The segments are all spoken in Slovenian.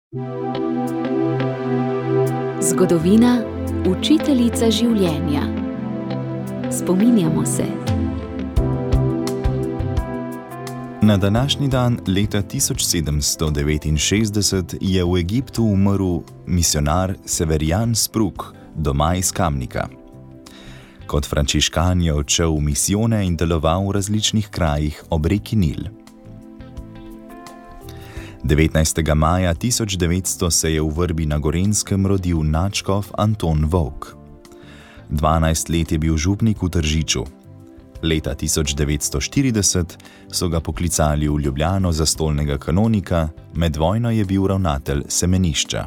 Zgodovina, učiteljica življenja. Spominjamo se. Na današnji dan leta 1769 je v Egiptu umrl misionar Severijan Spruk, doma iz Kamnika. Kot frančiškan je odšel v misijone in deloval v različnih krajih ob reki Nil. 19. maja 1900 se je v Vrbi na Gorenjskem rodil nadškof Anton Vovk. 12 let je bil župnik v Tržiču. Leta 1940 so ga poklicali v Ljubljano za stolnega kanonika, med vojno je bil ravnatelj semenišča.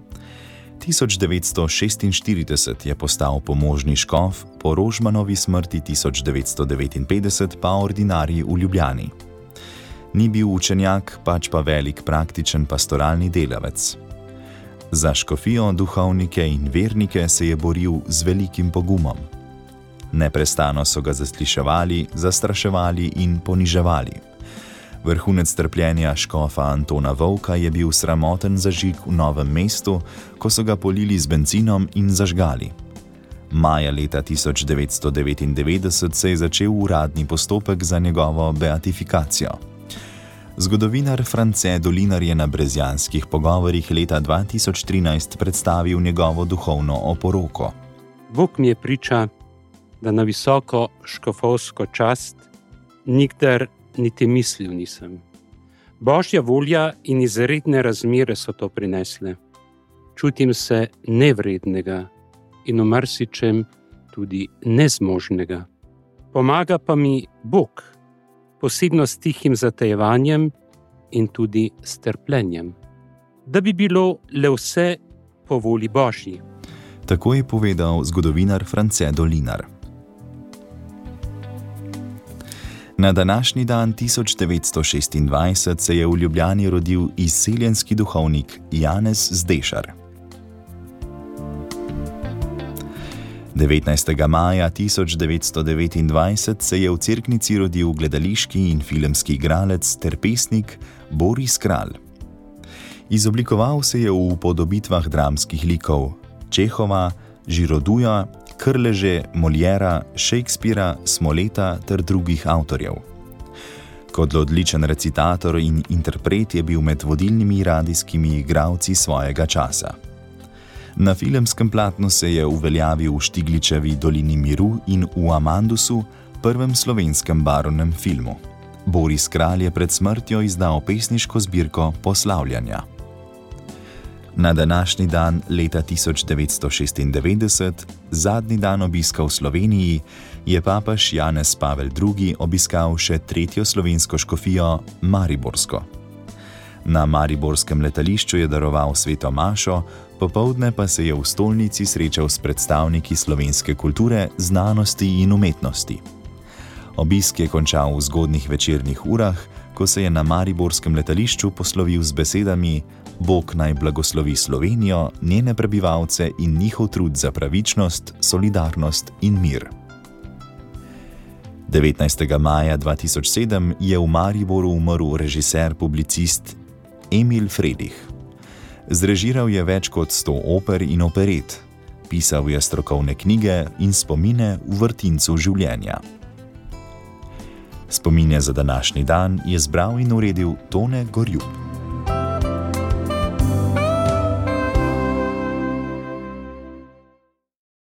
1946 je postal pomožni škof, po Rožmanovi smrti 1959 pa ordinarij v Ljubljani. Ni bil učenjak, pač pa velik praktičen pastoralni delavec. Za škofijo, duhovnike in vernike se je boril z velikim pogumom. Neprestano so ga zasliševali, zastraševali in poniževali. Vrhunec trpljenja škofa Antona Vovka je bil sramoten zažig v Novem mestu, ko so ga polili z bencinom in zažgali. Maja leta 1999 se je začel uradni postopek za njegovo beatifikacijo. Zgodovinar France Dolinar je na brezjanskih pogovorih leta 2013 predstavil njegovo duhovno oporoko. Bog mi je priča, da na visoko škofovsko čast nikdar niti mislil nisem. Božja volja in izredne razmere so to prinesle. Čutim se nevrednega in v marsičem tudi nezmožnega. Pomaga pa mi Bog, posebno s tihim zatajevanjem in tudi s trpljenjem, da bi bilo le vse po volji Božji. Tako je povedal zgodovinar France Dolinar. Na današnji dan 1926 se je v Ljubljani rodil izseljenski duhovnik Janez Zdešar. 19. maja 1929 se je v Cerknici rodil gledališki in filmski igralec ter pesnik Boris Kralj. Izoblikoval se je v upodobitvah dramskih likov Čehova, Žiroduja, Krleže, Moliera, Shakespeara, Smoleta ter drugih avtorjev. Kot odličen recitator in interpret je bil med vodilnimi radijskimi igralci svojega časa. Na filmskem platnu se je uveljavil v Štigličevi Dolini miru in v Amandusu, prvem slovenskem barovnem filmu. Boris Kralj je pred smrtjo izdal pesniško zbirko Poslavljanja. Na današnji dan leta 1996, zadnji dan obiska v Sloveniji, je papež Janez Pavel II. Obiskal še tretjo slovensko škofijo, mariborsko. Na mariborskem letališču je daroval sveto mašo, popoldne pa se je v stolnici srečal s predstavniki slovenske kulture, znanosti in umetnosti. Obisk je končal v zgodnjih večernih urah, ko se je na mariborskem letališču poslovil z besedami: Bog naj blagoslovi Slovenijo, njene prebivalce in njihov trud za pravičnost, solidarnost in mir. 19. maja 2007 je v Mariboru umrl režiser, publicist Emil Fredih. Zrežiral je več kot 100 oper in operet, pisal je strokovne knjige in spomine v vrtincu življenja. Spomine za današnji dan je zbral in uredil Tone Gorjup.